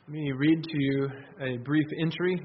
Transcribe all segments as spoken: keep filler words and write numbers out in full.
Let me read to you a brief entry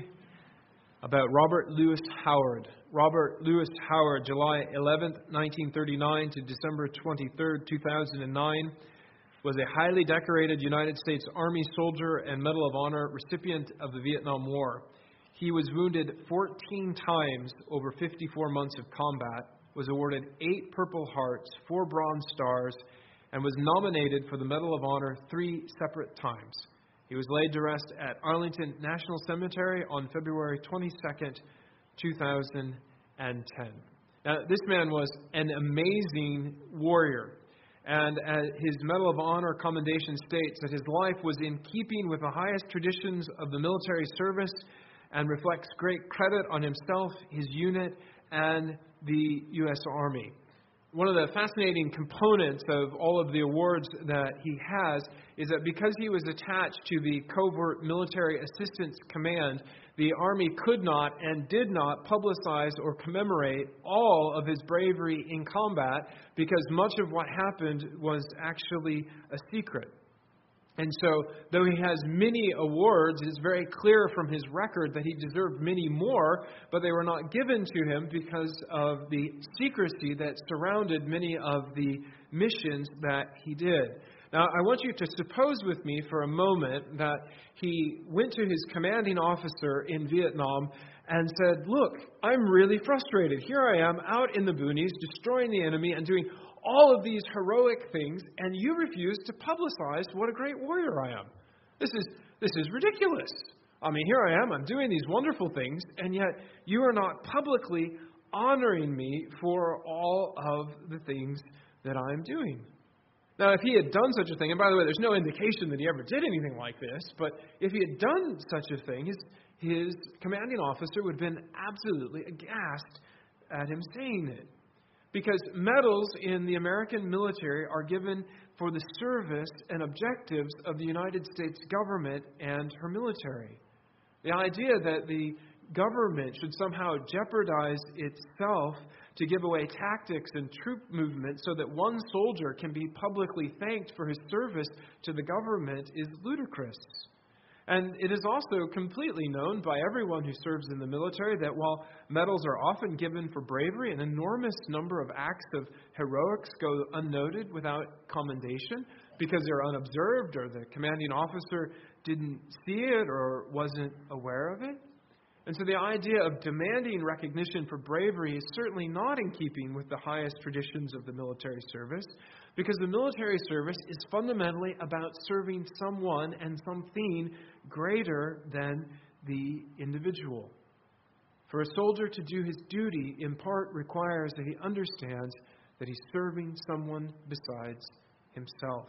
about Robert Louis Howard. Robert Louis Howard, July eleventh, nineteen thirty-nine to December twenty-third, two thousand nine, was a highly decorated United States Army soldier and Medal of Honor recipient of the Vietnam War. He was wounded fourteen times over fifty-four months of combat, was awarded eight Purple Hearts, four Bronze Stars, and was nominated for the Medal of Honor three separate times. He was laid to rest at Arlington National Cemetery on February twenty-second, two thousand ten. Now, this man was an amazing warrior, and uh, his Medal of Honor commendation states that his life was in keeping with the highest traditions of the military service and reflects great credit on himself, his unit, and the U S Army. One of the fascinating components of all of the awards that he has is that because he was attached to the Covert Military Assistance Command, the Army could not and did not publicize or commemorate all of his bravery in combat because much of what happened was actually a secret. And so, though he has many awards, it's very clear from his record that he deserved many more, but they were not given to him because of the secrecy that surrounded many of the missions that he did. Now, I want you to suppose with me for a moment that he went to his commanding officer in Vietnam and said, "Look, I'm really frustrated. Here I am out in the boonies, destroying the enemy and doing all of these heroic things, and you refuse to publicize what a great warrior I am. This is this is ridiculous. I mean, here I am, I'm doing these wonderful things, and yet you are not publicly honoring me for all of the things that I'm doing." Now, if he had done such a thing, and by the way, there's no indication that he ever did anything like this, but if he had done such a thing, his, his commanding officer would have been absolutely aghast at him saying it. Because medals in the American military are given for the service and objectives of the United States government and her military. The idea that the government should somehow jeopardize itself to give away tactics and troop movement so that one soldier can be publicly thanked for his service to the government is ludicrous. And it is also completely known by everyone who serves in the military that while medals are often given for bravery, an enormous number of acts of heroics go unnoted without commendation because they're unobserved or the commanding officer didn't see it or wasn't aware of it. And so the idea of demanding recognition for bravery is certainly not in keeping with the highest traditions of the military service, because the military service is fundamentally about serving someone and something greater than the individual. For a soldier to do his duty, in part, requires that he understands that he's serving someone besides himself.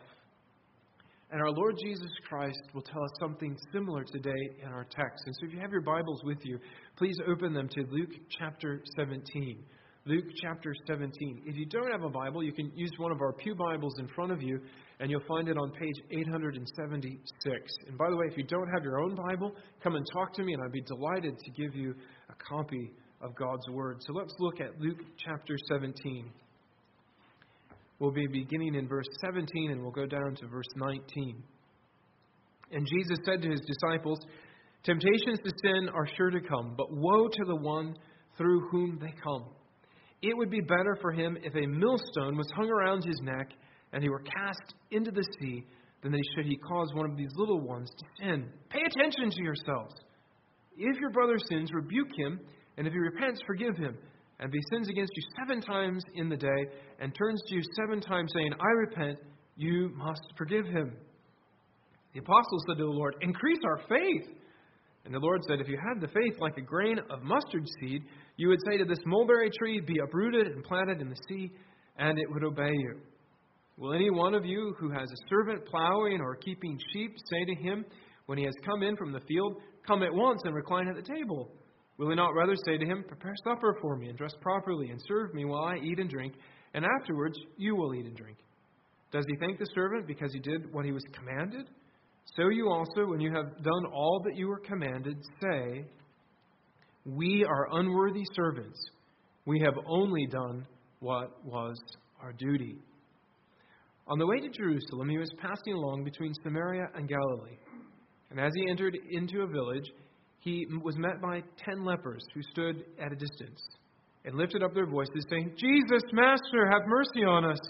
And our Lord Jesus Christ will tell us something similar today in our text. And so if you have your Bibles with you, please open them to Luke chapter seventeen. Luke chapter seventeen. If you don't have a Bible, you can use one of our pew Bibles in front of you, and you'll find it on page eight seventy-six. And by the way, if you don't have your own Bible, come and talk to me, and I'd be delighted to give you a copy of God's Word. So let's look at Luke chapter seventeen. We'll be beginning in verse seventeen, and we'll go down to verse nineteen. And Jesus said to his disciples, "Temptations to sin are sure to come, but woe to the one through whom they come. It would be better for him if a millstone was hung around his neck and he were cast into the sea than that should he cause one of these little ones to sin. Pay attention to yourselves. If your brother sins, rebuke him, and if he repents, forgive him. And if he sins against you seven times in the day and turns to you seven times saying, 'I repent,' you must forgive him." The apostles said to the Lord, "Increase our faith." And the Lord said, "If you had the faith like a grain of mustard seed, you would say to this mulberry tree, 'Be uprooted and planted in the sea,' and it would obey you. Will any one of you who has a servant plowing or keeping sheep say to him, when he has come in from the field, 'Come at once and recline at the table'? Will he not rather say to him, 'Prepare supper for me and dress properly and serve me while I eat and drink, and afterwards you will eat and drink'? Does he thank the servant because he did what he was commanded? So you also, when you have done all that you were commanded, say, 'We are unworthy servants. We have only done what was our duty.'" On the way to Jerusalem, he was passing along between Samaria and Galilee. And as he entered into a village, he was met by ten lepers who stood at a distance and lifted up their voices, saying, "Jesus, Master, have mercy on us."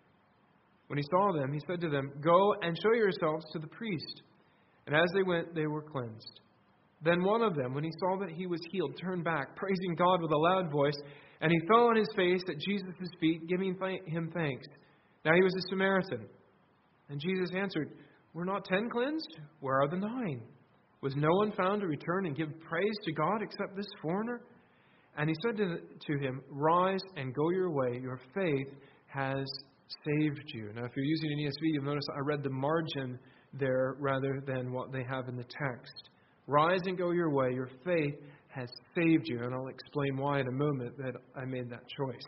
When he saw them, he said to them, "Go and show yourselves to the priest." And as they went, they were cleansed. Then one of them, when he saw that he was healed, turned back, praising God with a loud voice, and he fell on his face at Jesus' feet, giving him thanks. Now he was a Samaritan. And Jesus answered, "Were not ten cleansed? Where are the nine? Was no one found to return and give praise to God except this foreigner?" And he said to, to him, "Rise and go your way. Your faith has saved you." Now, if you're using an E S V, you'll notice I read the margin there rather than what they have in the text. Rise and go your way. Your faith has saved you. And I'll explain why in a moment that I made that choice.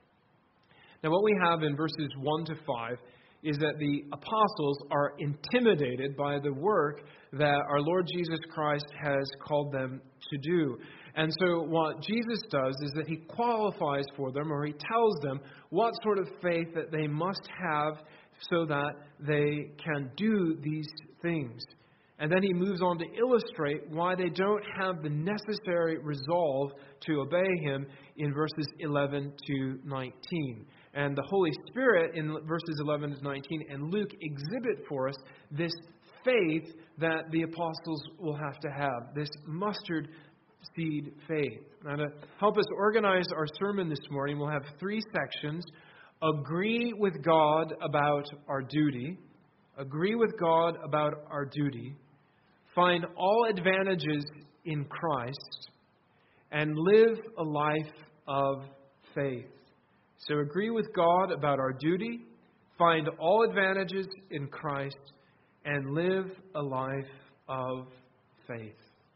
Now, what we have in verses one to five is that the apostles are intimidated by the work that our Lord Jesus Christ has called them to do. And so what Jesus does is that he qualifies for them, or he tells them what sort of faith that they must have so that they can do these things. And then he moves on to illustrate why they don't have the necessary resolve to obey him in verses eleven to nineteen. And the Holy Spirit in verses eleven to nineteen and Luke exhibit for us this faith that the apostles will have to have, this mustard seed faith. Now, to help us organize our sermon this morning, we'll have three sections. Agree with God about our duty. Agree with God about our duty. Find all advantages in Christ. And live a life of faith. So agree with God about our duty. Find all advantages in Christ. And live a life of faith.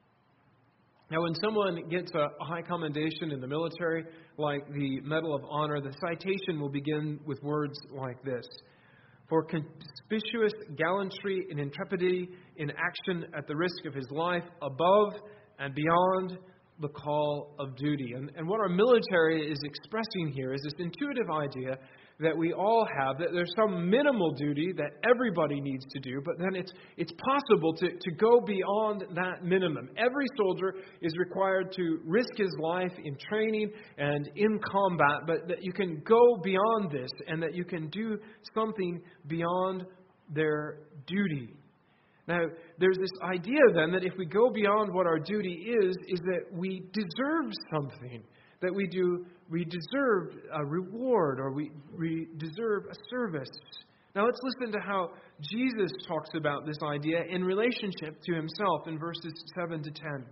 Now, when someone gets a high commendation in the military, like the Medal of Honor, the citation will begin with words like this: "For conspicuous gallantry and intrepidity in action at the risk of his life, above and beyond the call of duty." And, and what our military is expressing here is this intuitive idea that we all have, that there's some minimal duty that everybody needs to do, but then it's it's possible to, to go beyond that minimum. Every soldier is required to risk his life in training and in combat, but that you can go beyond this and that you can do something beyond their duty. Now, there's this idea then that if we go beyond what our duty is, is that we deserve something. That we do, we deserve a reward, or we, we deserve a service. Now let's listen to how Jesus talks about this idea in relationship to himself in verses seven to ten.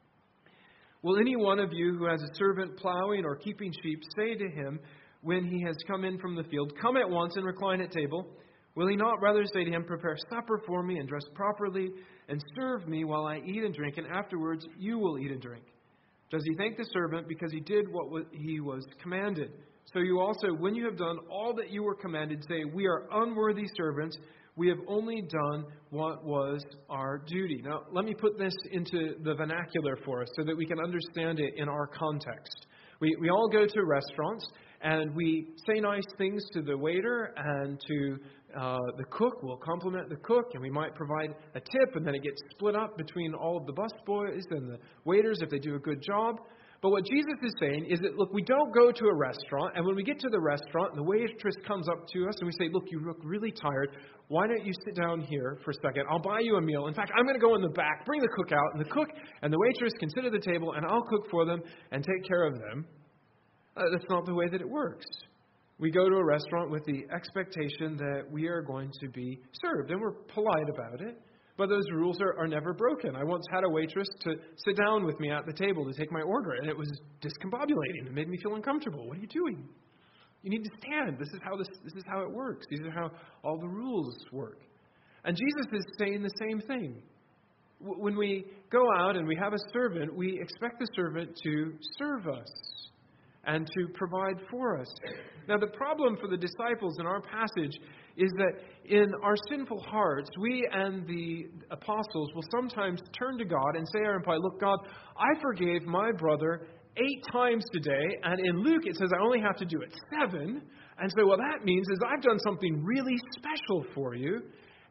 "Will any one of you who has a servant plowing or keeping sheep say to him when he has come in from the field, 'Come at once and recline at table'? Will he not rather say to him, 'Prepare supper for me and dress properly and serve me while I eat and drink, and afterwards you will eat and drink'? Does he thank the servant because he did what he was commanded? So you also, when you have done all that you were commanded, say, 'We are unworthy servants. We have only done what was our duty.'" Now, let me put this into the vernacular for us so that we can understand it in our context. We, we all go to restaurants and we say nice things to the waiter and to uh, the cook. We'll compliment the cook, and we might provide a tip, and then it gets split up between all of the busboys and the waiters if they do a good job. But what Jesus is saying is that, look, we don't go to a restaurant, and when we get to the restaurant, and the waitress comes up to us, and we say, "Look, you look really tired. Why don't you sit down here for a second? I'll buy you a meal. In fact, I'm going to go in the back, bring the cook out, and the cook and the waitress can sit at the table, and I'll cook for them and take care of them." Uh, that's not the way that it works. We go to a restaurant with the expectation that we are going to be served, and we're polite about it, but those rules are, are never broken. I once had a waitress to sit down with me at the table to take my order, and it was discombobulating. It made me feel uncomfortable. What are you doing? You need to stand. This is how this, this is how it works. These are how all the rules work. And Jesus is saying the same thing. When we go out and we have a servant, we expect the servant to serve us and to provide for us. Now, the problem for the disciples in our passage is that in our sinful hearts, we and the apostles will sometimes turn to God and say or imply, "Look, God, I forgave my brother eight times today," and in Luke it says I only have to do it seven. And so what that means is I've done something really special for you.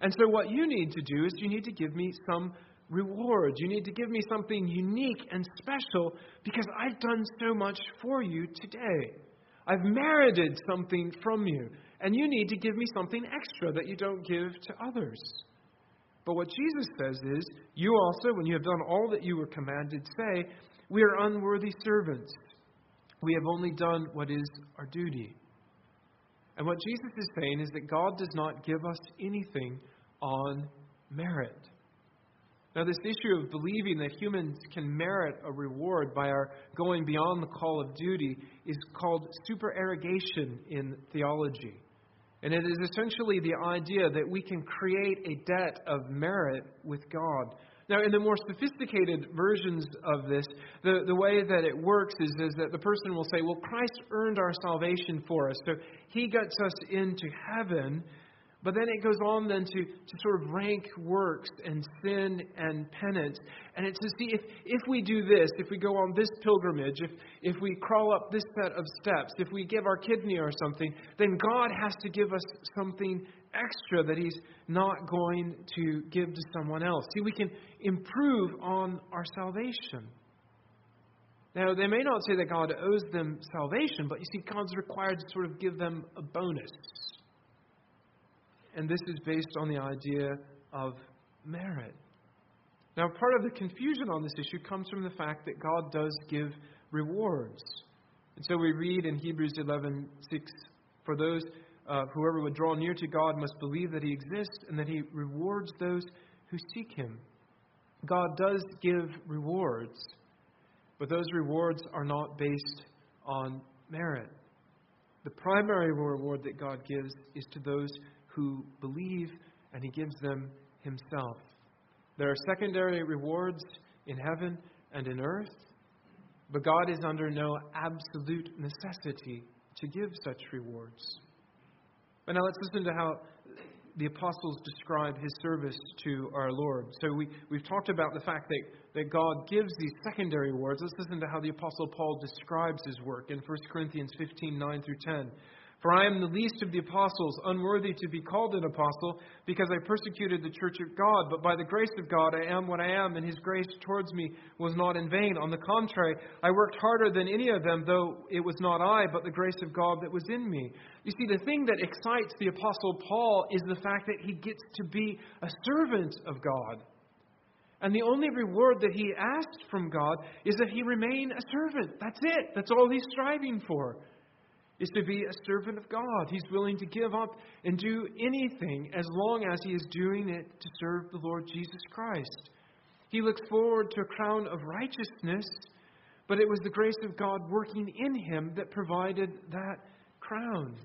And so what you need to do is you need to give me some reward. You need to give me something unique and special because I've done so much for you today. I've merited something from you. And you need to give me something extra that you don't give to others. But what Jesus says is, you also, when you have done all that you were commanded, say, we are unworthy servants. We have only done what is our duty. And what Jesus is saying is that God does not give us anything on merit. Now, this issue of believing that humans can merit a reward by our going beyond the call of duty is called supererogation in theology. And it is essentially the idea that we can create a debt of merit with God. Now, in the more sophisticated versions of this, the, the way that it works is, is that the person will say, well, Christ earned our salvation for us, so he gets us into heaven. But then it goes on then to, to sort of rank works and sin and penance. And it's to see if, if we do this, if we go on this pilgrimage, if, if we crawl up this set of steps, if we give our kidney or something, then God has to give us something extra that he's not going to give to someone else. See, we can improve on our salvation. Now, they may not say that God owes them salvation, but you see, God's required to sort of give them a bonus. And this is based on the idea of merit. Now, part of the confusion on this issue comes from the fact that God does give rewards. And so we read in Hebrews eleven six, for those, uh, whoever would draw near to God must believe that he exists and that he rewards those who seek him. God does give rewards, but those rewards are not based on merit. The primary reward that God gives is to those who believe, and he gives them himself. There are secondary rewards in heaven and in earth, but God is under no absolute necessity to give such rewards. But now let's listen to how the apostles describe his service to our Lord. So we, we've talked about the fact that, that God gives these secondary rewards. Let's listen to how the apostle Paul describes his work in First Corinthians fifteen, nine through ten. For I am the least of the apostles, unworthy to be called an apostle, because I persecuted the church of God. But by the grace of God I am what I am, and his grace towards me was not in vain. On the contrary, I worked harder than any of them, though it was not I, but the grace of God that was in me. You see, the thing that excites the apostle Paul is the fact that he gets to be a servant of God. And the only reward that he asked from God is that he remain a servant. That's it. That's all he's striving for, is to be a servant of God. He's willing to give up and do anything as long as he is doing it to serve the Lord Jesus Christ. He looks forward to a crown of righteousness, but it was the grace of God working in him that provided that crown.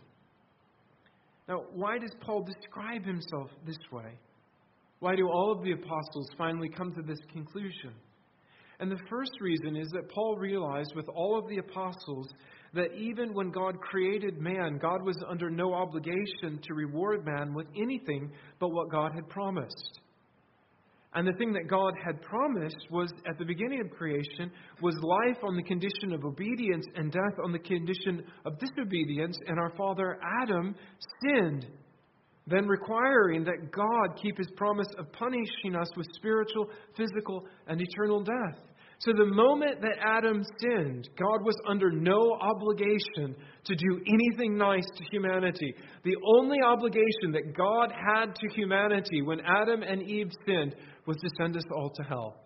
Now, why does Paul describe himself this way? Why do all of the apostles finally come to this conclusion? And the first reason is that Paul realized with all of the apostles that even when God created man, God was under no obligation to reward man with anything but what God had promised. And the thing that God had promised was, at the beginning of creation, was life on the condition of obedience and death on the condition of disobedience. And our father Adam sinned, then requiring that God keep his promise of punishing us with spiritual, physical, and eternal death. So the moment that Adam sinned, God was under no obligation to do anything nice to humanity. The only obligation that God had to humanity when Adam and Eve sinned was to send us all to hell.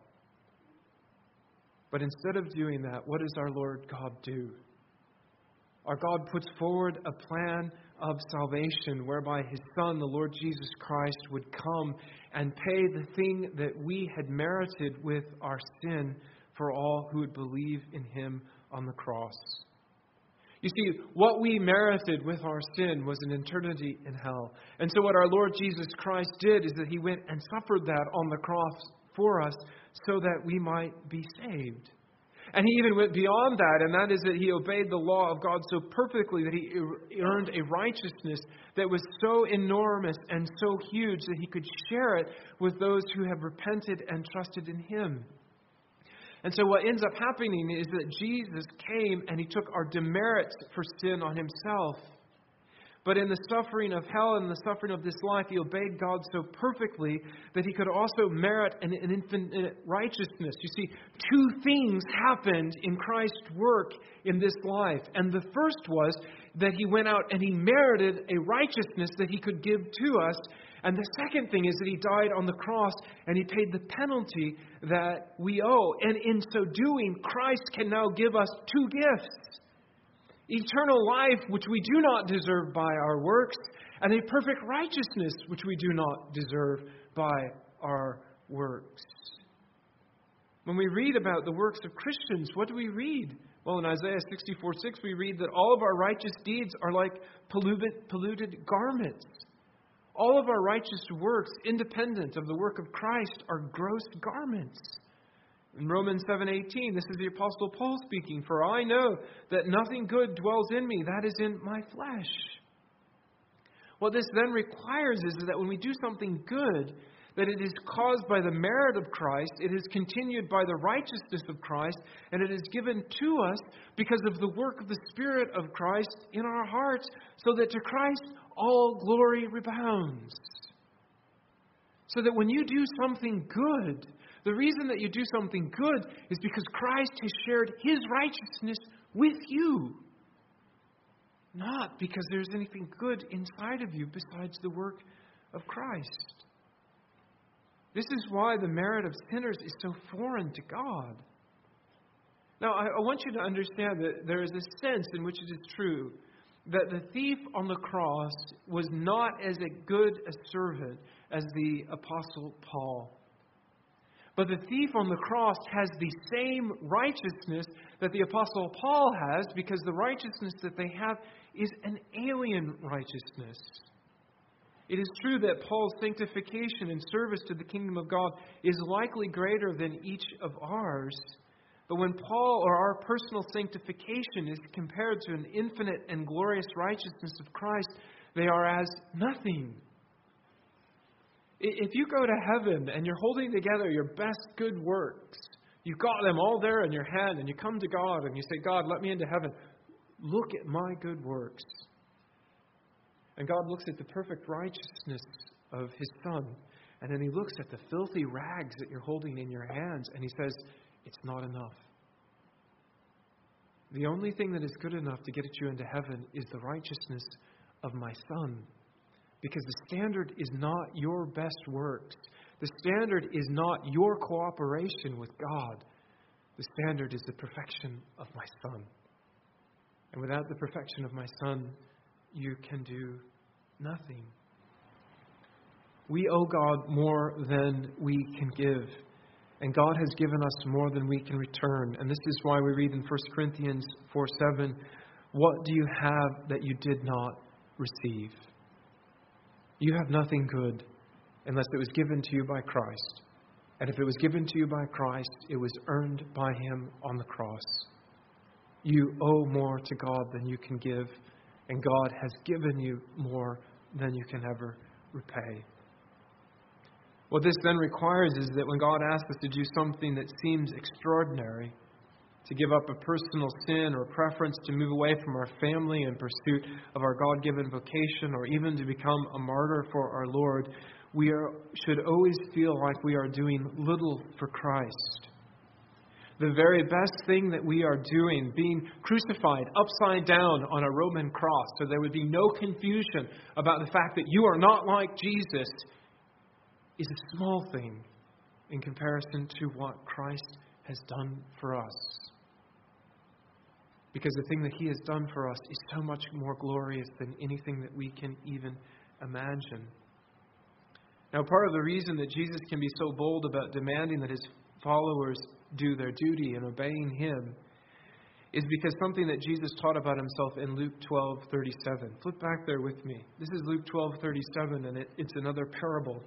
But instead of doing that, what does our Lord God do? Our God puts forward a plan of salvation whereby his Son, the Lord Jesus Christ, would come and pay the thing that we had merited with our sin for all who would believe in him on the cross. You see, what we merited with our sin was an eternity in hell. And so what our Lord Jesus Christ did is that he went and suffered that on the cross for us so that we might be saved. And he even went beyond that, and that is that he obeyed the law of God so perfectly that he earned a righteousness that was so enormous and so huge that he could share it with those who have repented and trusted in him. And so what ends up happening is that Jesus came and he took our demerits for sin on himself. But in the suffering of hell and the suffering of this life, he obeyed God so perfectly that he could also merit an, an infinite righteousness. You see, two things happened in Christ's work in this life. And the first was that he went out and he merited a righteousness that he could give to us. And the second thing is that he died on the cross and he paid the penalty that we owe. And in so doing, Christ can now give us two gifts. Eternal life, which we do not deserve by our works, and a perfect righteousness, which we do not deserve by our works. When we read about the works of Christians, what do we read? Well, in Isaiah sixty-four six, we read that all of our righteous deeds are like polluted, polluted garments. All of our righteous works, independent of the work of Christ, are gross garments. In Romans seven eighteen, this is the Apostle Paul speaking, "For I know that nothing good dwells in me, that is in my flesh." What this then requires is that when we do something good, that it is caused by the merit of Christ, it is continued by the righteousness of Christ, and it is given to us because of the work of the Spirit of Christ in our hearts, so that to Christ all glory rebounds. So that when you do something good, the reason that you do something good is because Christ has shared His righteousness with you. Not because there's anything good inside of you besides the work of Christ. This is why the merit of sinners is so foreign to God. Now, I, I want you to understand that there is a sense in which it is true that the thief on the cross was not as a good a servant as the Apostle Paul. But the thief on the cross has the same righteousness that the Apostle Paul has, because the righteousness that they have is an alien righteousness. It is true that Paul's sanctification and service to the kingdom of God is likely greater than each of ours. But when Paul or our personal sanctification is compared to an infinite and glorious righteousness of Christ, they are as nothing. If you go to heaven and you're holding together your best good works, you've got them all there in your hand, and you come to God and you say, "God, let me into heaven. Look at my good works." And God looks at the perfect righteousness of His Son, and then He looks at the filthy rags that you're holding in your hands, and He says, "It's not enough. The only thing that is good enough to get you into heaven is the righteousness of my Son." Because the standard is not your best works. The standard is not your cooperation with God. The standard is the perfection of my Son. And without the perfection of my Son, you can do nothing. We owe God more than we can give. And God has given us more than we can return. And this is why we read in First Corinthians four seven, "What do you have that you did not receive?" You have nothing good unless it was given to you by Christ. And if it was given to you by Christ, it was earned by Him on the cross. You owe more to God than you can give, and God has given you more than you can ever repay. What this then requires is that when God asks us to do something that seems extraordinary, to give up a personal sin or preference, to move away from our family in pursuit of our God-given vocation, or even to become a martyr for our Lord, we are, should always feel like we are doing little for Christ. The very best thing that we are doing, being crucified upside down on a Roman cross, so there would be no confusion about the fact that you are not like Jesus, is a small thing in comparison to what Christ has done for us. Because the thing that He has done for us is so much more glorious than anything that we can even imagine. Now, part of the reason that Jesus can be so bold about demanding that His followers do their duty in obeying Him is because something that Jesus taught about Himself in Luke twelve thirty-seven. Flip back there with me. This is Luke twelve thirty-seven, and it, it's another parable.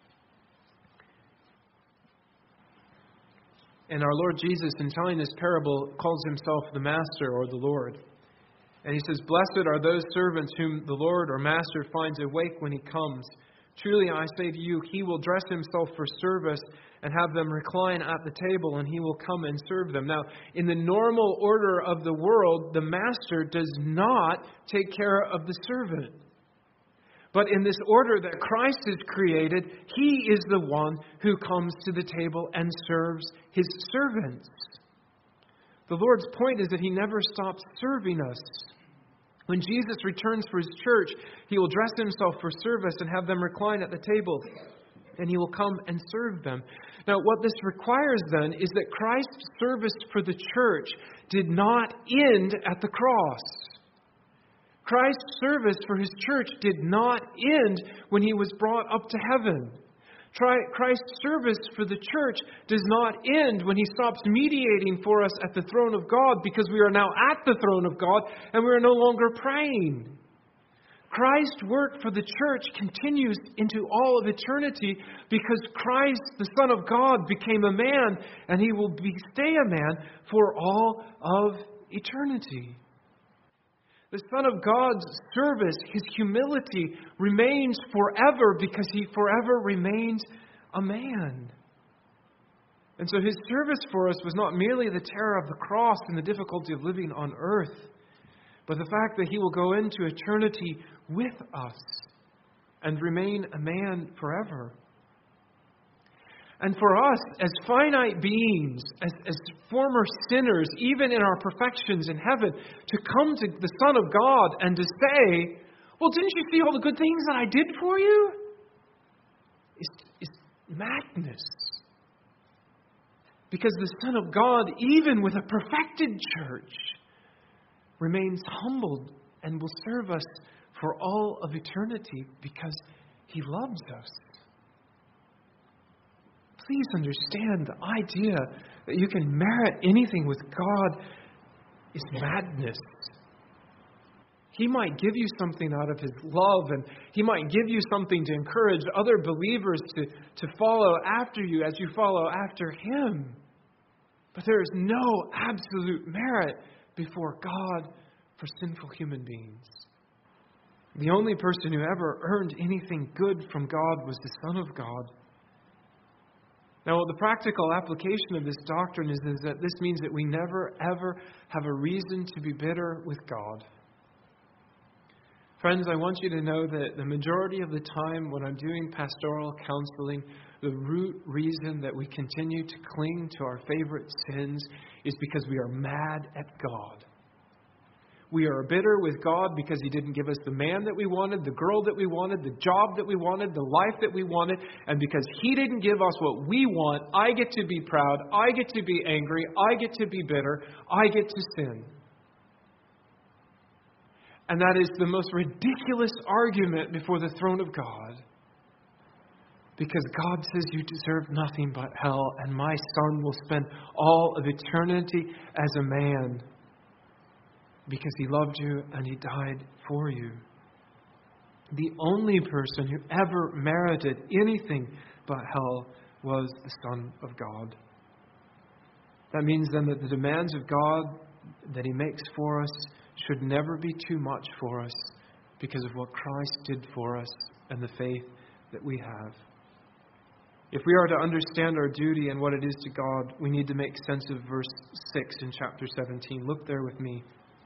And our Lord Jesus, in telling this parable, calls Himself the Master or the Lord. And He says, "Blessed are those servants whom the Lord or Master finds awake when He comes. Truly I say to you, he will dress himself for service and have them recline at the table, and he will come and serve them. Now, in the normal order of the world, the master does not take care of the servant. But in this order that Christ has created, he is the one who comes to the table and serves his servants. The Lord's point is that he never stops serving us. When Jesus returns for his church, he will dress himself for service and have them recline at the table, and he will come and serve them. Now, what this requires then is that Christ's service for the church did not end at the cross. Christ's service for his church did not end when he was brought up to heaven. Christ's service for the church does not end when he stops mediating for us at the throne of God, because we are now at the throne of God and we are no longer praying. Christ's work for the church continues into all of eternity, because Christ, the Son of God, became a man, and he will be, stay a man for all of eternity. The Son of God's service, his humility, remains forever because he forever remains a man. And so his service for us was not merely the terror of the cross and the difficulty of living on earth, but the fact that he will go into eternity with us and remain a man forever. And for us, as finite beings, as, as former sinners, even in our perfections in heaven, to come to the Son of God and to say, well, didn't you see all the good things that I did for you? It's, it's madness. Because the Son of God, even with a perfected church, remains humbled and will serve us for all of eternity because he loves us. Please understand, the idea that you can merit anything with God is madness. He might give you something out of his love, and he might give you something to encourage other believers to, to follow after you as you follow after him. But there is no absolute merit before God for sinful human beings. The only person who ever earned anything good from God was the Son of God. Now, the practical application of this doctrine is, is that this means that we never, ever have a reason to be bitter with God. Friends, I want you to know that the majority of the time when I'm doing pastoral counseling, the root reason that we continue to cling to our favorite sins is because we are mad at God. We are bitter with God because he didn't give us the man that we wanted, the girl that we wanted, the job that we wanted, the life that we wanted. And because he didn't give us what we want, I get to be proud, I get to be angry, I get to be bitter, I get to sin. And that is the most ridiculous argument before the throne of God. Because God says you deserve nothing but hell, and my Son will spend all of eternity as a man. Because he loved you and he died for you. The only person who ever merited anything but hell was the Son of God. That means then that the demands of God that he makes for us should never be too much for us because of what Christ did for us and the faith that we have. If we are to understand our duty and what it is to God, we need to make sense of verse six in chapter seventeen. Look there with me.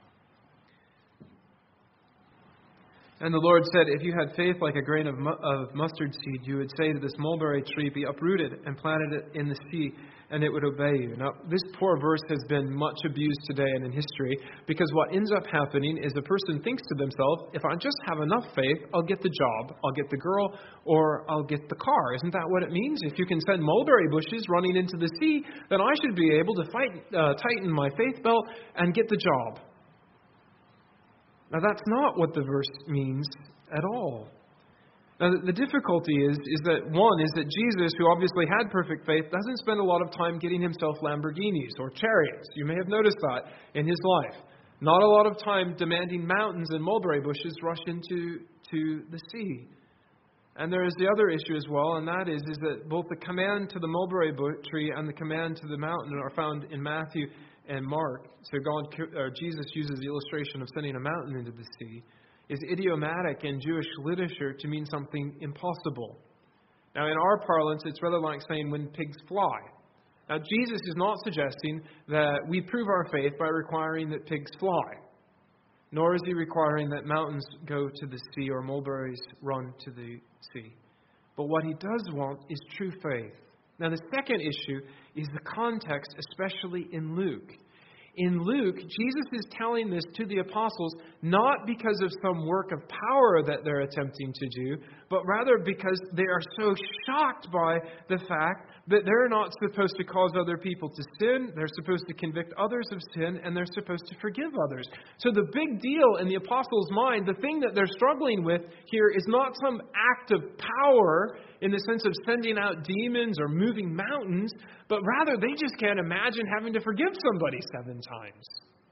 And the Lord said, if you had faith like a grain of, mu- of mustard seed, you would say to this mulberry tree, be uprooted and planted it in the sea, and it would obey you. Now, this poor verse has been much abused today and in history, because what ends up happening is a person thinks to themselves, if I just have enough faith, I'll get the job, I'll get the girl, or I'll get the car. Isn't that what it means? If you can send mulberry bushes running into the sea, then I should be able to fight, uh, tighten my faith belt and get the job. Now, that's not what the verse means at all. Now, the difficulty is, is that, one, is that Jesus, who obviously had perfect faith, doesn't spend a lot of time getting himself Lamborghinis or chariots. You may have noticed that in his life. Not a lot of time demanding mountains and mulberry bushes rush into to the sea. And there is the other issue as well, and that is, is that both the command to the mulberry tree and the command to the mountain are found in Matthew and Mark. So God, or Jesus uses the illustration of sending a mountain into the sea. is idiomatic in Jewish literature to mean something impossible. Now, in our parlance, it's rather like saying when pigs fly. Now, Jesus is not suggesting that we prove our faith by requiring that pigs fly, nor is he requiring that mountains go to the sea or mulberries run to the sea. But what he does want is true faith. Now, the second issue is the context, especially in Luke. In Luke, Jesus is telling this to the apostles not because of some work of power that they're attempting to do, but rather because they are so shocked by the fact that they're not supposed to cause other people to sin, they're supposed to convict others of sin, and they're supposed to forgive others. So the big deal in the apostles' mind, the thing that they're struggling with here is not some act of power in the sense of sending out demons or moving mountains, but rather they just can't imagine having to forgive somebody seven times.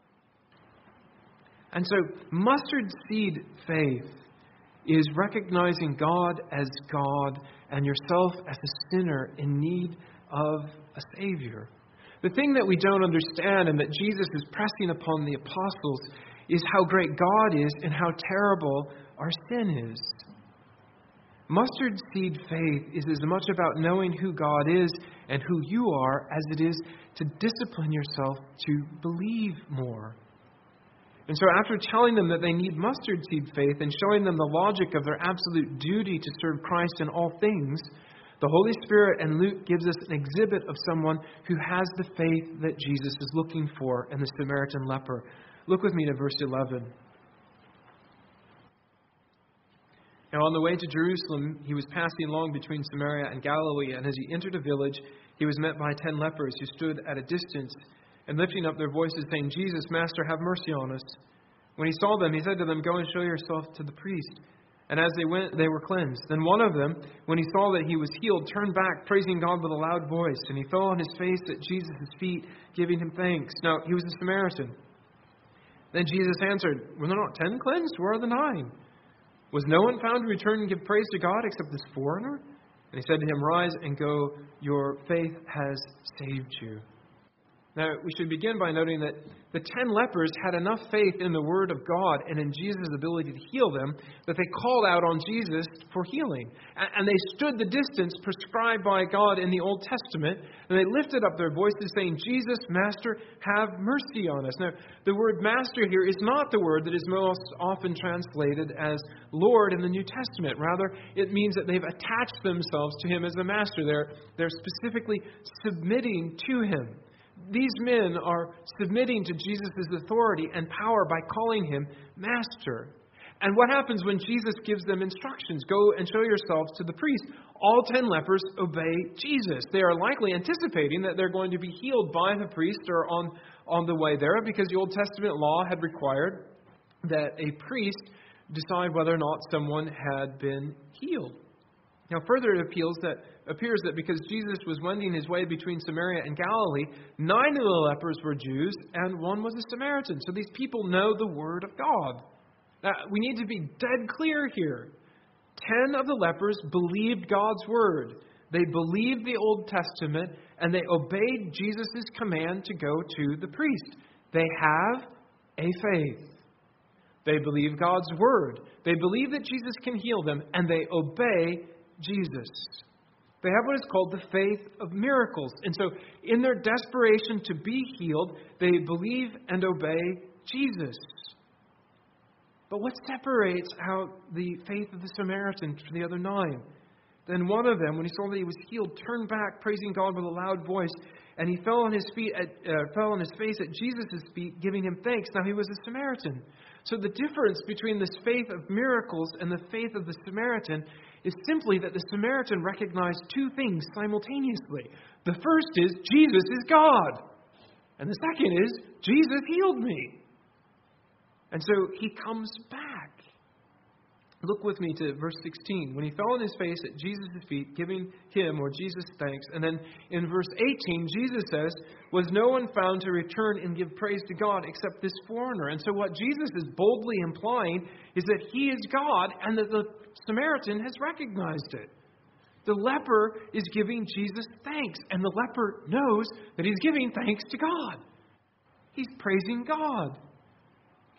And so mustard seed faith is recognizing God as God and yourself as a sinner in need of a Savior. The thing that we don't understand and that Jesus is pressing upon the apostles is how great God is and how terrible our sin is. Mustard seed faith is as much about knowing who God is and who you are as it is to discipline yourself to believe more. And so after telling them that they need mustard seed faith and showing them the logic of their absolute duty to serve Christ in all things, the Holy Spirit and Luke gives us an exhibit of someone who has the faith that Jesus is looking for in the Samaritan leper. Look with me to verse eleven. Now on the way to Jerusalem, he was passing along between Samaria and Galilee, and as he entered a village, he was met by ten lepers who stood at a distance and lifting up their voices, saying, "Jesus, Master, have mercy on us." When he saw them, he said to them, "Go and show yourself to the priest." And as they went, they were cleansed. Then one of them, when he saw that he was healed, turned back, praising God with a loud voice. And he fell on his face at Jesus' feet, giving him thanks. Now, he was a Samaritan. Then Jesus answered, "Were there not ten cleansed? Where are the nine? Was no one found to return and give praise to God except this foreigner?" And he said to him, "Rise and go. Your faith has saved you." Now, we should begin by noting that the ten lepers had enough faith in the Word of God and in Jesus' ability to heal them that they called out on Jesus for healing. And they stood the distance prescribed by God in the Old Testament, and they lifted up their voices saying, "Jesus, Master, have mercy on us." Now, the word Master here is not the word that is most often translated as Lord in the New Testament. Rather, it means that they've attached themselves to Him as a Master. They're, they're specifically submitting to Him. These men are submitting to Jesus' authority and power by calling Him Master. And what happens when Jesus gives them instructions? Go and show yourselves to the priest. All ten lepers obey Jesus. They are likely anticipating that they're going to be healed by the priest or on, on the way there, because the Old Testament law had required that a priest decide whether or not someone had been healed. Now, further, it appeals that, appears that because Jesus was wending his way between Samaria and Galilee, nine of the lepers were Jews and one was a Samaritan. So these people know the Word of God. Now, we need to be dead clear here. Ten of the lepers believed God's Word. They believed the Old Testament and they obeyed Jesus' command to go to the priest. They have a faith. They believe God's Word. They believe that Jesus can heal them and they obey Jesus. They have what is called the faith of miracles. And so in their desperation to be healed, they believe and obey Jesus. But what separates out the faith of the Samaritan from the other nine? Then one of them, when he saw that he was healed, turned back, praising God with a loud voice, and he fell on his feet at, uh, fell on his face at Jesus' feet, giving him thanks. Now he was a Samaritan. So the difference between this faith of miracles and the faith of the Samaritan is simply that the Samaritan recognized two things simultaneously. The first is, Jesus is God. And the second is, Jesus healed me. And so he comes back. Look with me to verse sixteen. When he fell on his face at Jesus' feet, giving him or Jesus thanks. And then in verse eighteen, Jesus says, "Was no one found to return and give praise to God except this foreigner?" And so what Jesus is boldly implying is that he is God and that the Samaritan has recognized it. The leper is giving Jesus thanks, and the leper knows that he's giving thanks to God. He's praising God.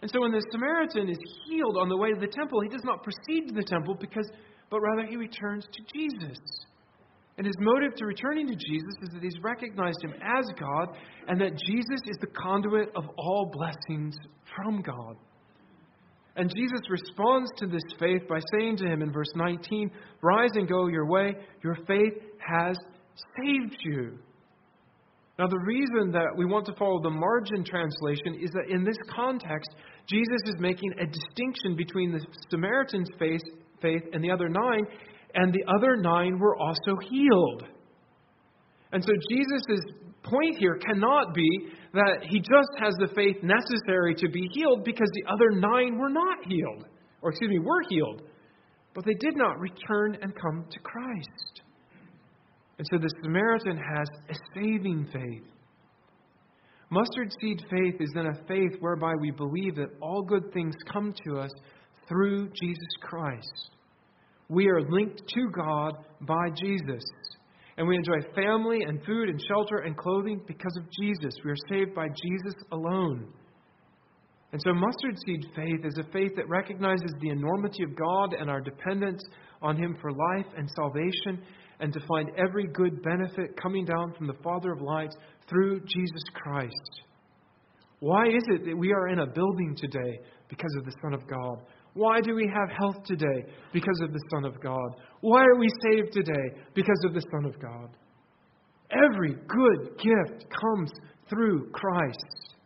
And so when the Samaritan is healed on the way to the temple, he does not proceed to the temple, because, but rather he returns to Jesus. And his motive to returning to Jesus is that he's recognized him as God, and that Jesus is the conduit of all blessings from God. And Jesus responds to this faith by saying to him in verse nineteen, "Rise and go your way, your faith has saved you." Now, the reason that we want to follow the margin translation is that in this context, Jesus is making a distinction between the Samaritan's faith, faith and the other nine, and the other nine were also healed. And so Jesus' point here cannot be that he just has the faith necessary to be healed because the other nine were not healed. Or excuse me, were healed. But they did not return and come to Christ. And so the Samaritan has a saving faith. Mustard seed faith is then a faith whereby we believe that all good things come to us through Jesus Christ. We are linked to God by Jesus. And we enjoy family and food and shelter and clothing because of Jesus. We are saved by Jesus alone. And so mustard seed faith is a faith that recognizes the enormity of God and our dependence on Him for life and salvation, and to find every good benefit coming down from the Father of lights through Jesus Christ. Why is it that we are in a building today? Because of the Son of God. Why do we have health today? Because of the Son of God. Why are we saved today? Because of the Son of God. Every good gift comes through Christ.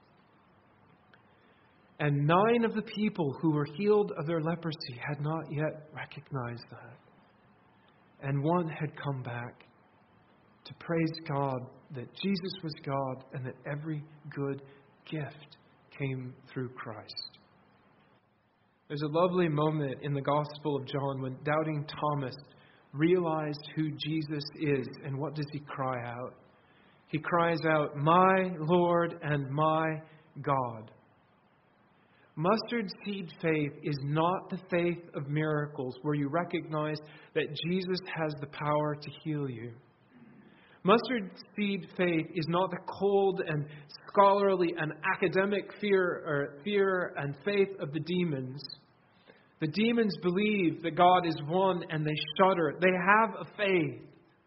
And nine of the people who were healed of their leprosy had not yet recognized that. And one had come back to praise God that Jesus was God and that every good gift came through Christ. There's a lovely moment in the Gospel of John when doubting Thomas realized who Jesus is, and what does he cry out? He cries out, "My Lord and my God." Mustard seed faith is not the faith of miracles where you recognize that Jesus has the power to heal you. Mustard seed faith is not the cold and scholarly and academic fear or fear and faith of the demons. The demons believe that God is one and they shudder. They have a faith.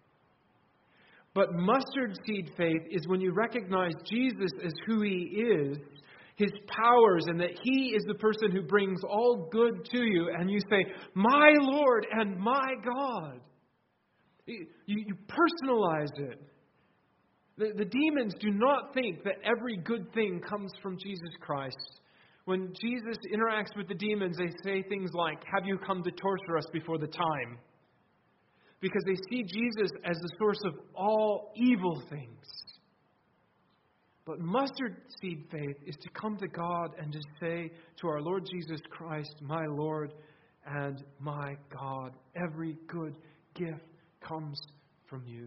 But mustard seed faith is when you recognize Jesus as who He is, His powers, and that He is the person who brings all good to you, and you say, "My Lord and my God." You, you personalize it. The, the demons do not think that every good thing comes from Jesus Christ. When Jesus interacts with the demons, they say things like, "Have you come to torture us before the time?" Because they see Jesus as the source of all evil things. But mustard seed faith is to come to God and to say to our Lord Jesus Christ, "My Lord and my God, every good gift comes from you."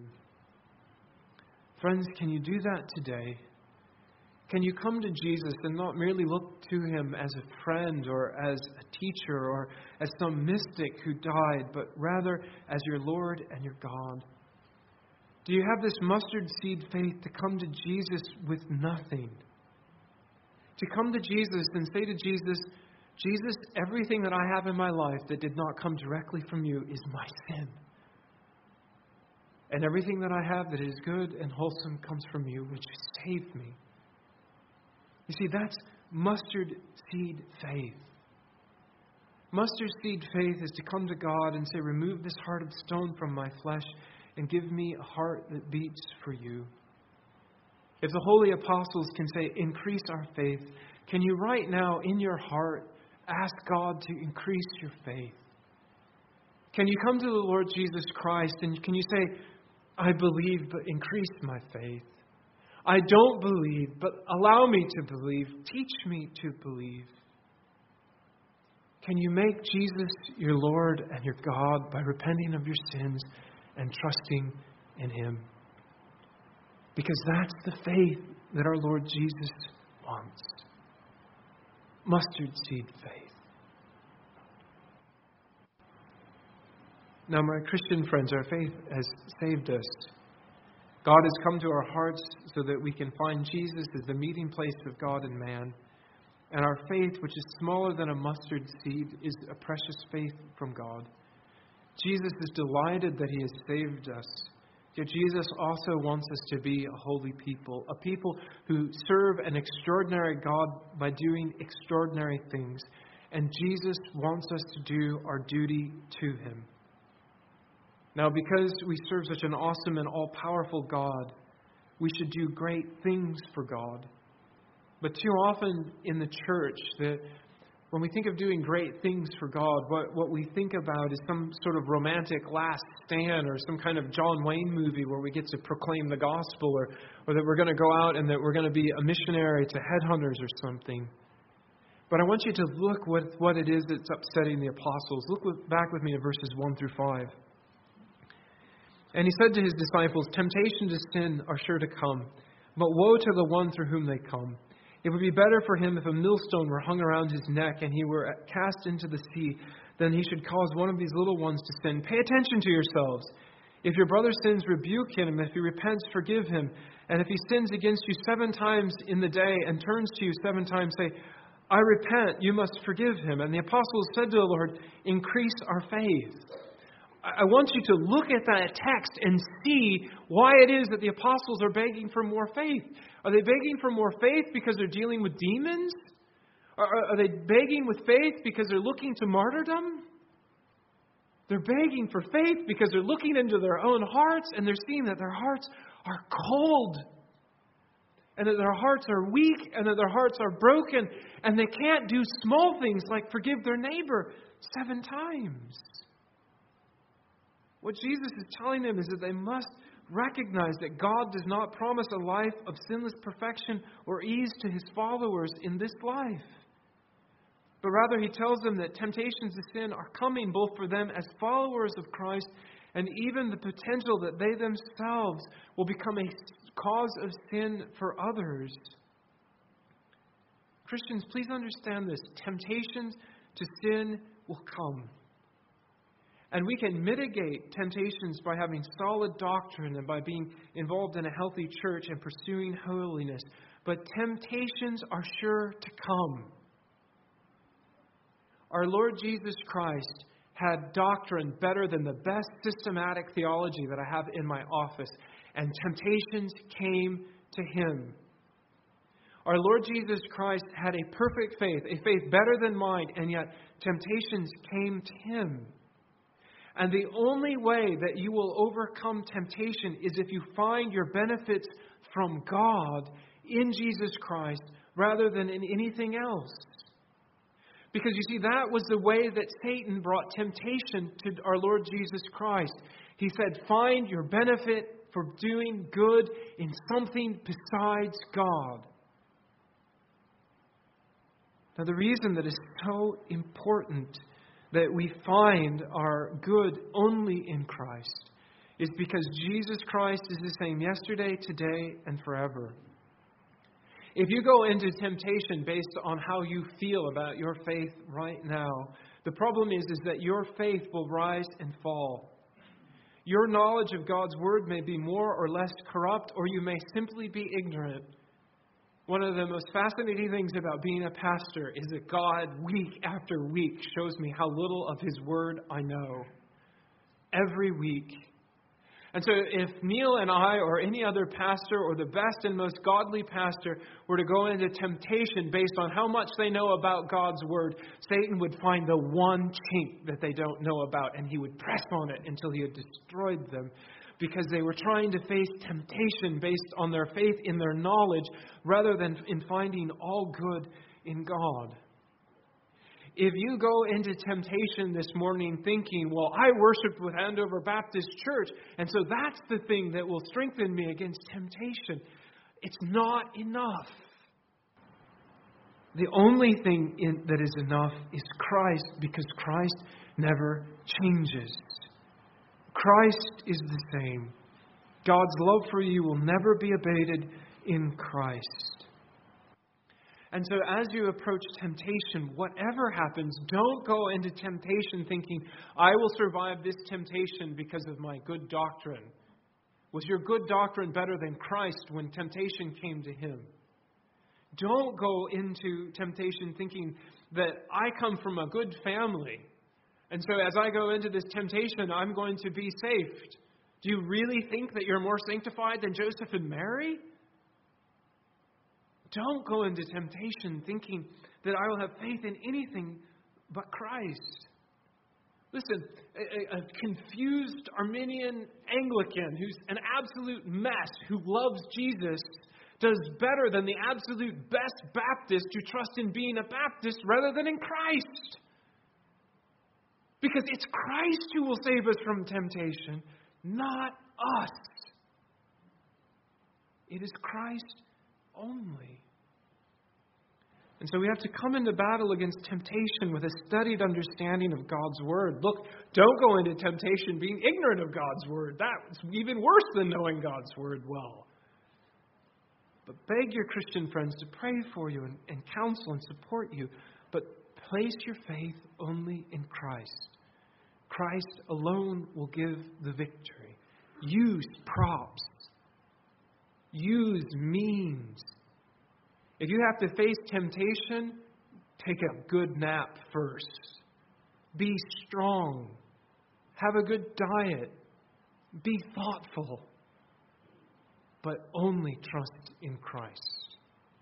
Friends, can you do that today? Can you come to Jesus and not merely look to Him as a friend or as a teacher or as some mystic who died, but rather as your Lord and your God? Do you have this mustard seed faith to come to Jesus with nothing? To come to Jesus and say to Jesus, "Jesus, everything that I have in my life that did not come directly from you is my sin. And everything that I have that is good and wholesome comes from you, which saved me." You see, that's mustard seed faith. Mustard seed faith is to come to God and say, "Remove this heart of stone from my flesh and give me a heart that beats for you." If the holy apostles can say, "Increase our faith," can you right now in your heart ask God to increase your faith? Can you come to the Lord Jesus Christ and can you say, "I believe, but increase my faith. I don't believe, but allow me to believe. Teach me to believe." Can you make Jesus your Lord and your God by repenting of your sins and trusting in Him? Because that's the faith that our Lord Jesus wants. Mustard seed faith. Now, my Christian friends, our faith has saved us. God has come to our hearts so that we can find Jesus as the meeting place of God and man. And our faith, which is smaller than a mustard seed, is a precious faith from God. Jesus is delighted that He has saved us. Yet Jesus also wants us to be a holy people, a people who serve an extraordinary God by doing extraordinary things. And Jesus wants us to do our duty to Him. Now, because we serve such an awesome and all-powerful God, we should do great things for God. But too often in the church, that when we think of doing great things for God, what, what we think about is some sort of romantic last stand or some kind of John Wayne movie where we get to proclaim the gospel, or, or that we're going to go out and that we're going to be a missionary to headhunters or something. But I want you to look what, what it is that's upsetting the apostles. Look with, back with me at verses one through five. And He said to His disciples, "Temptation to sin are sure to come, but woe to the one through whom they come. It would be better for him if a millstone were hung around his neck and he were cast into the sea than he should cause one of these little ones to sin. Pay attention to yourselves. If your brother sins, rebuke him. If he repents, forgive him. And if he sins against you seven times in the day and turns to you seven times, say, 'I repent,' you must forgive him." And the apostles said to the Lord, "Increase our faith." I want you to look at that text and see why it is that the apostles are begging for more faith. Are they begging for more faith because they're dealing with demons? Are, are they begging with faith because they're looking to martyrdom? They're begging for faith because they're looking into their own hearts and they're seeing that their hearts are cold, and that their hearts are weak, and that their hearts are broken, and they can't do small things like forgive their neighbor seven times. What Jesus is telling them is that they must recognize that God does not promise a life of sinless perfection or ease to His followers in this life. But rather, He tells them that temptations to sin are coming both for them as followers of Christ, and even the potential that they themselves will become a cause of sin for others. Christians, please understand this. Temptations to sin will come. And we can mitigate temptations by having solid doctrine and by being involved in a healthy church and pursuing holiness. But temptations are sure to come. Our Lord Jesus Christ had doctrine better than the best systematic theology that I have in my office. And temptations came to Him. Our Lord Jesus Christ had a perfect faith, a faith better than mine, and yet temptations came to Him. And the only way that you will overcome temptation is if you find your benefits from God in Jesus Christ rather than in anything else. Because you see, that was the way that Satan brought temptation to our Lord Jesus Christ. He said, find your benefit for doing good in something besides God. Now, the reason that is so important that we find our good only in Christ is because Jesus Christ is the same yesterday, today, and forever. If you go into temptation based on how you feel about your faith right now, the problem is, is that your faith will rise and fall. Your knowledge of God's Word may be more or less corrupt, or you may simply be ignorant. One of the most fascinating things about being a pastor is that God, week after week, shows me how little of His Word I know. Every week. And so if Neil and I or any other pastor or the best and most godly pastor were to go into temptation based on how much they know about God's Word, Satan would find the one chink that they don't know about, and he would press on it until he had destroyed them. Because they were trying to face temptation based on their faith in their knowledge rather than in finding all good in God. If you go into temptation this morning thinking, well, I worshiped with Andover Baptist Church, and so that's the thing that will strengthen me against temptation, it's not enough. The only thing in, that is enough is Christ, because Christ never changes. Christ is the same. God's love for you will never be abated in Christ. And so as you approach temptation, whatever happens, don't go into temptation thinking, I will survive this temptation because of my good doctrine. Was your good doctrine better than Christ when temptation came to Him? Don't go into temptation thinking that I come from a good family, and so as I go into this temptation, I'm going to be saved. Do you really think that you're more sanctified than Joseph and Mary? Don't go into temptation thinking that I will have faith in anything but Christ. Listen, a, a confused Arminian Anglican who's an absolute mess, who loves Jesus, does better than the absolute best Baptist who trusts in being a Baptist rather than in Christ. Because it's Christ who will save us from temptation, not us. It is Christ only. And so we have to come into battle against temptation with a studied understanding of God's Word. Look, don't go into temptation being ignorant of God's Word. That's even worse than knowing God's Word well. But beg your Christian friends to pray for you and, and counsel and support you. But place your faith only in Christ. Christ alone will give the victory. Use props. Use means. If you have to face temptation, take a good nap first. Be strong. Have a good diet. Be thoughtful. But only trust in Christ.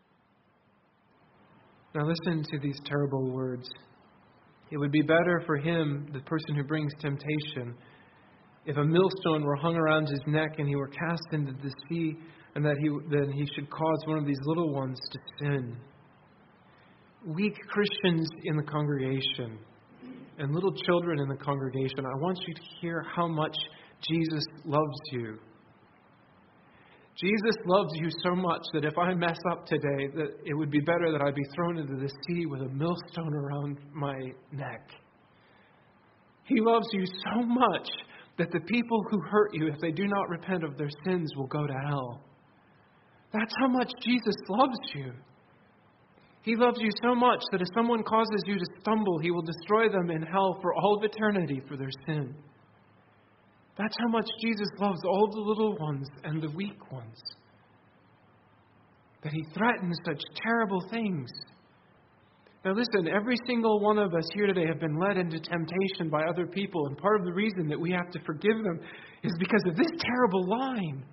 Now listen to these terrible words. It would be better for him, the person who brings temptation, if a millstone were hung around his neck and he were cast into the sea, and that he then he should cause one of these little ones to sin. Weak Christians in the congregation and little children in the congregation, I want you to hear how much Jesus loves you. Jesus loves you so much that if I mess up today, that it would be better that I be thrown into the sea with a millstone around my neck. He loves you so much that the people who hurt you, if they do not repent of their sins, will go to hell. That's how much Jesus loves you. He loves you so much that if someone causes you to stumble, He will destroy them in hell for all of eternity for their sin. That's how much Jesus loves all the little ones and the weak ones. That He threatens such terrible things. Now listen, every single one of us here today have been led into temptation by other people, and part of the reason that we have to forgive them is because of this terrible line.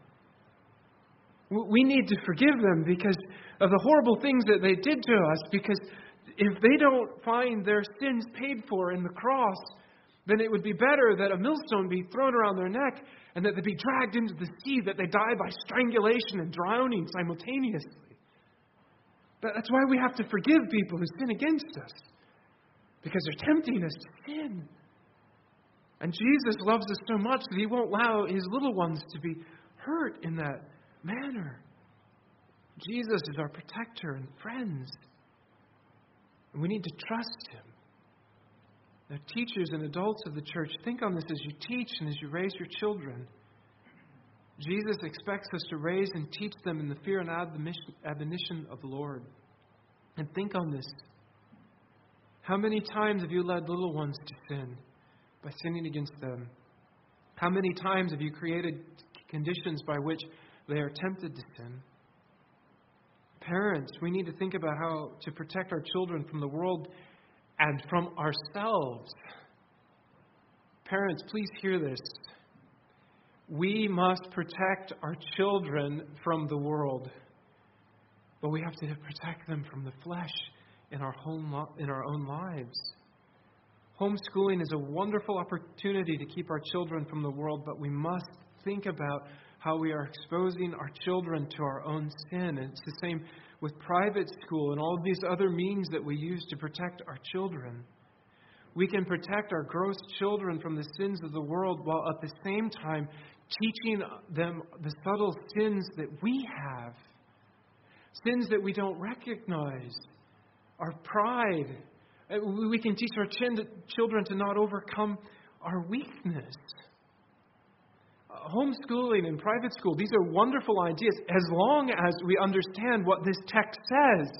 We need to forgive them because of the horrible things that they did to us, because if they don't find their sins paid for in the cross, then it would be better that a millstone be thrown around their neck and that they be dragged into the sea, that they die by strangulation and drowning simultaneously. That's why we have to forgive people who sin against us, because they're tempting us to sin. And Jesus loves us so much that He won't allow His little ones to be hurt in that manner. Jesus is our protector and friends. And we need to trust Him. Now, teachers and adults of the church, think on this as you teach and as you raise your children. Jesus expects us to raise and teach them in the fear and admonition of the Lord. And think on this. How many times have you led little ones to sin by sinning against them? How many times have you created conditions by which they are tempted to sin? Parents, we need to think about how to protect our children from the world and from ourselves. Parents, please hear this. We must protect our children from the world, but we have to protect them from the flesh in our home, in our own lives. Homeschooling is a wonderful opportunity to keep our children from the world, but we must think about how we are exposing our children to our own sin. And it's the same with private school and all of these other means that we use to protect our children. We can protect our gross children from the sins of the world while at the same time teaching them the subtle sins that we have. Sins that we don't recognize. Our pride. We can teach our children to not overcome our weakness. Homeschooling and private school, these are wonderful ideas as long as we understand what this text says.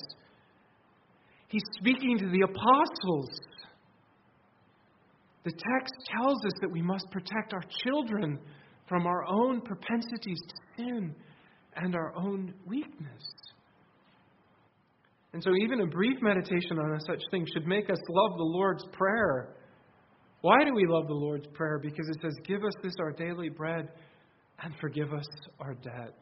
He's speaking to the apostles. The text tells us that we must protect our children from our own propensities to sin and our own weakness. And so even a brief meditation on a such thing should make us love the Lord's Prayer. Why do we love the Lord's Prayer? Because it says, "Give us this our daily bread and forgive us our debts."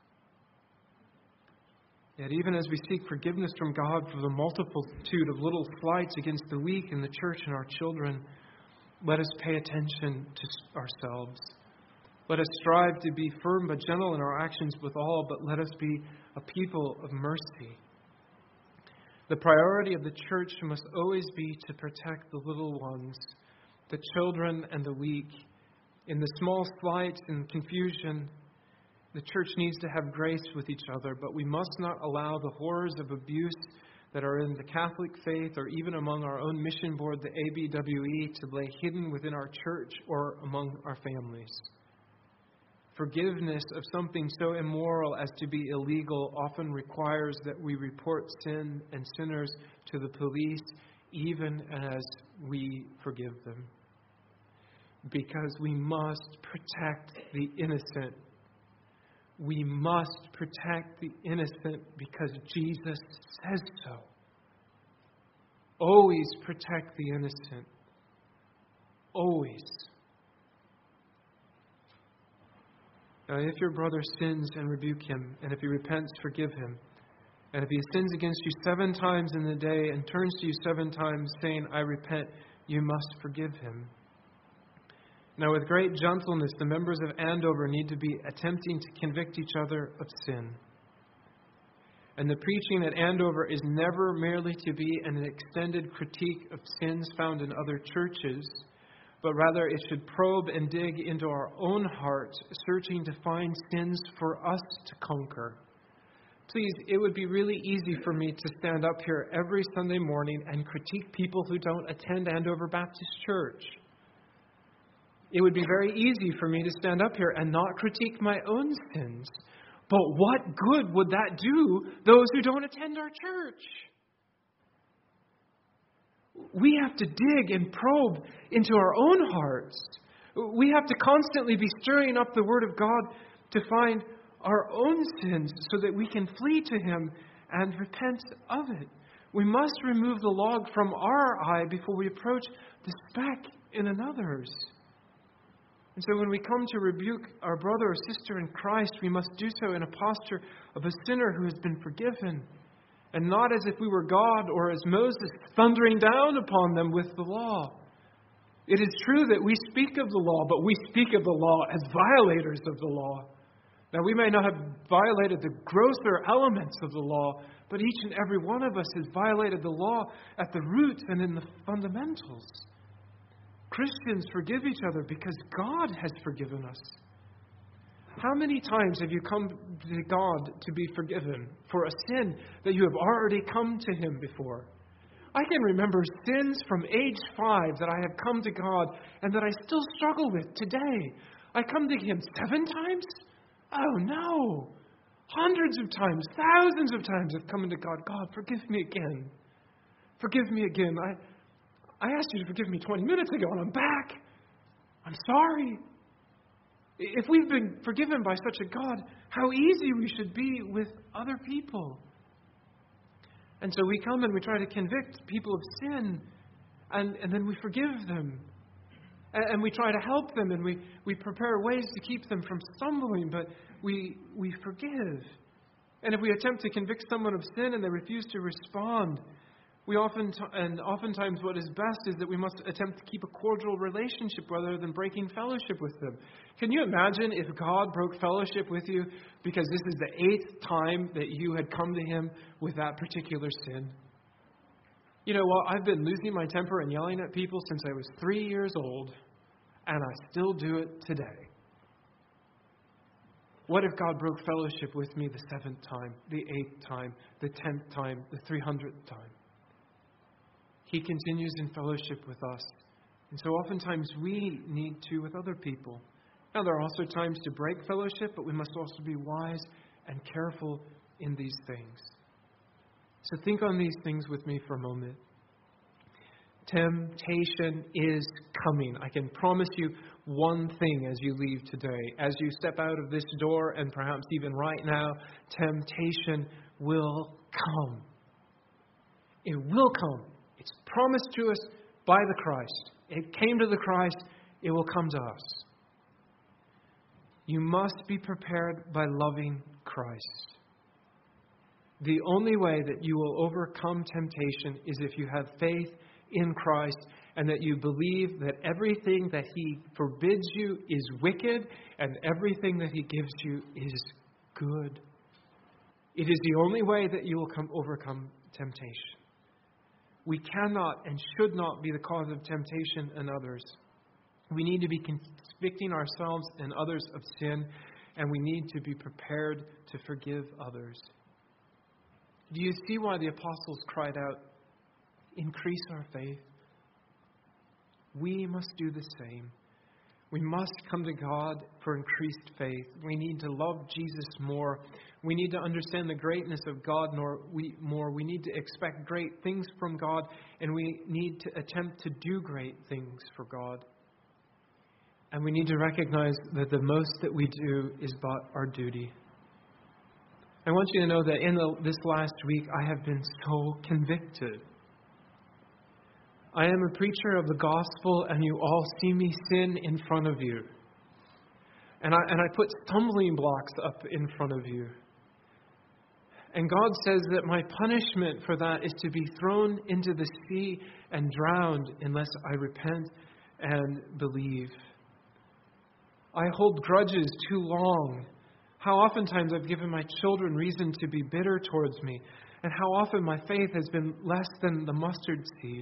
Yet even as we seek forgiveness from God for the multitude of little slights against the weak in the church and our children, let us pay attention to ourselves. Let us strive to be firm but gentle in our actions with all, but let us be a people of mercy. The priority of the church must always be to protect the little ones, the children and the weak. In the small slights and confusion, the church needs to have grace with each other, but we must not allow the horrors of abuse that are in the Catholic faith or even among our own mission board, the A B W E, to lay hidden within our church or among our families. Forgiveness of something so immoral as to be illegal often requires that we report sin and sinners to the police, even as we forgive them. Because we must protect the innocent. We must protect the innocent because Jesus says so. Always protect the innocent. Always. Now, if your brother sins, and rebuke him, and if he repents, forgive him. And if he sins against you seven times in the day and turns to you seven times, saying, "I repent," you must forgive him. Now, with great gentleness, the members of Andover need to be attempting to convict each other of sin. And the preaching at Andover is never merely to be an extended critique of sins found in other churches, but rather it should probe and dig into our own hearts, searching to find sins for us to conquer. Please, it would be really easy for me to stand up here every Sunday morning and critique people who don't attend Andover Baptist Church. It would be very easy for me to stand up here and not critique my own sins. But what good would that do those who don't attend our church? We have to dig and probe into our own hearts. We have to constantly be stirring up the Word of God to find our own sins so that we can flee to Him and repent of it. We must remove the log from our eye before we approach the speck in another's. And so when we come to rebuke our brother or sister in Christ, we must do so in a posture of a sinner who has been forgiven, and not as if we were God or as Moses thundering down upon them with the law. It is true that we speak of the law, but we speak of the law as violators of the law. Now, we may not have violated the grosser elements of the law, but each and every one of us has violated the law at the roots and in the fundamentals. Christians forgive each other because God has forgiven us. How many times have you come to God to be forgiven for a sin that you have already come to Him before? I can remember sins from age five that I have come to God and that I still struggle with today. I come to Him seven times? Oh no! Hundreds of times, thousands of times I've come into God. God, forgive me again. Forgive me again. I... I asked you to forgive me twenty minutes ago, and I'm back. I'm sorry. If we've been forgiven by such a God, how easy we should be with other people. And so we come and we try to convict people of sin, and, and then we forgive them. And, and we try to help them, and we, we prepare ways to keep them from stumbling, but we, we forgive. And if we attempt to convict someone of sin and they refuse to respond, We often, t- and oftentimes what is best is that we must attempt to keep a cordial relationship rather than breaking fellowship with them. Can you imagine if God broke fellowship with you because this is the eighth time that you had come to Him with that particular sin? You know what? I've been losing my temper and yelling at people since I was three years old, and I still do it today. What if God broke fellowship with me the seventh time, the eighth time, the tenth time, the three hundredth time? He continues in fellowship with us. And so oftentimes we need to with other people. Now, there are also times to break fellowship, but we must also be wise and careful in these things. So think on these things with me for a moment. Temptation is coming. I can promise you one thing as you leave today. As you step out of this door, and perhaps even right now, temptation will come. It will come. It's promised to us by the Christ. It came to the Christ. It will come to us. You must be prepared by loving Christ. The only way that you will overcome temptation is if you have faith in Christ and that you believe that everything that He forbids you is wicked and everything that He gives you is good. It is the only way that you will come overcome temptation. We cannot and should not be the cause of temptation in others. We need to be convicting ourselves and others of sin, and we need to be prepared to forgive others. Do you see why the apostles cried out, "Increase our faith"? We must do the same. We must come to God for increased faith. We need to love Jesus more. We need to understand the greatness of God more. We need to expect great things from God, and we need to attempt to do great things for God. And we need to recognize that the most that we do is but our duty. I want you to know that in the, this last week, I have been so convicted. I am a preacher of the gospel, and you all see me sin in front of you. And I, and I put stumbling blocks up in front of you. And God says that my punishment for that is to be thrown into the sea and drowned unless I repent and believe. I hold grudges too long. How oftentimes I've given my children reason to be bitter towards me, and how often my faith has been less than the mustard seed.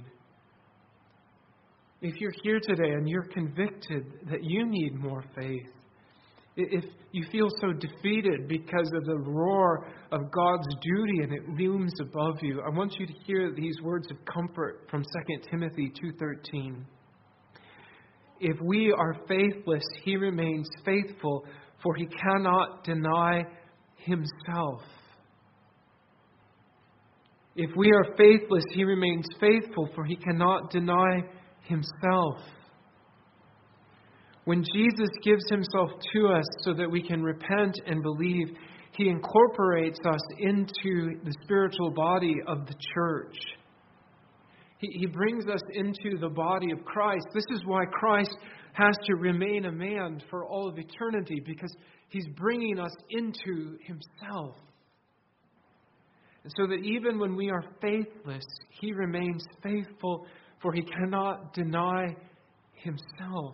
If you're here today and you're convicted that you need more faith, if you feel so defeated because of the roar of God's duty and it looms above you, I want you to hear these words of comfort from Second Timothy two thirteen. If we are faithless, He remains faithful, for He cannot deny Himself. If we are faithless, He remains faithful, for He cannot deny Himself. When Jesus gives Himself to us so that we can repent and believe, He incorporates us into the spiritual body of the church. He, he brings us into the body of Christ. This is why Christ has to remain a man for all of eternity, because He's bringing us into Himself. And so that even when we are faithless, He remains faithful, for He cannot deny Himself.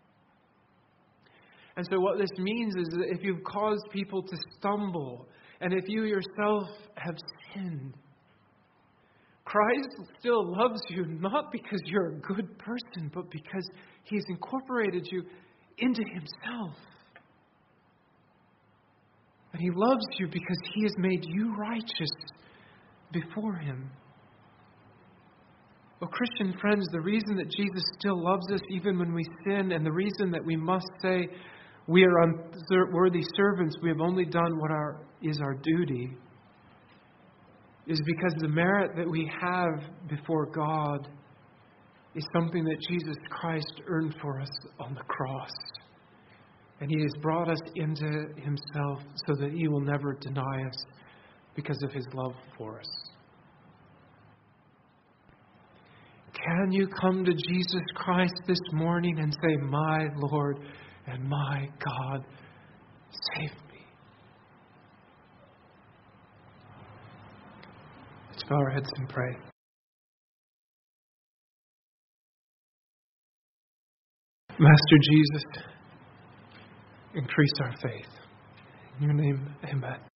And so what this means is that if you've caused people to stumble, and if you yourself have sinned, Christ still loves you, not because you're a good person, but because He's incorporated you into Himself. And He loves you because He has made you righteous before Him. Well, Christian friends, the reason that Jesus still loves us even when we sin, and the reason that we must say we are unworthy servants, we have only done what our, is our duty, is because the merit that we have before God is something that Jesus Christ earned for us on the cross. And He has brought us into Himself so that He will never deny us because of His love for us. Can you come to Jesus Christ this morning and say, "My Lord and my God, save me"? Let's bow our heads and pray. Master Jesus, increase our faith. In your name, amen.